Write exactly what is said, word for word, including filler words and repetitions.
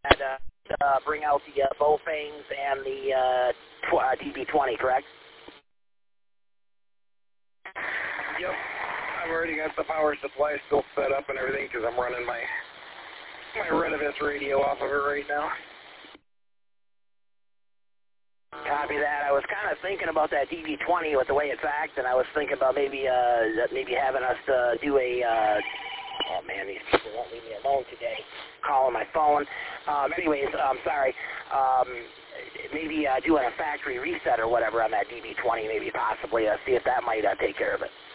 uh, uh, bring out the uh, Bowfangs and the uh, tw- uh, D B twenty, correct? Yep. I've already got the power supply still set up and everything because I'm running my my Renovus radio off of it right now. Copy that. I was kind of thinking about that D B twenty with the way it's acting. I was thinking about maybe uh, maybe having us uh, do a, uh, oh man, these people won't leave me alone today, calling my phone. Um, anyways, I'm sorry, um, maybe uh, doing a factory reset or whatever on that D B twenty, maybe possibly, uh, see if that might uh, take care of it.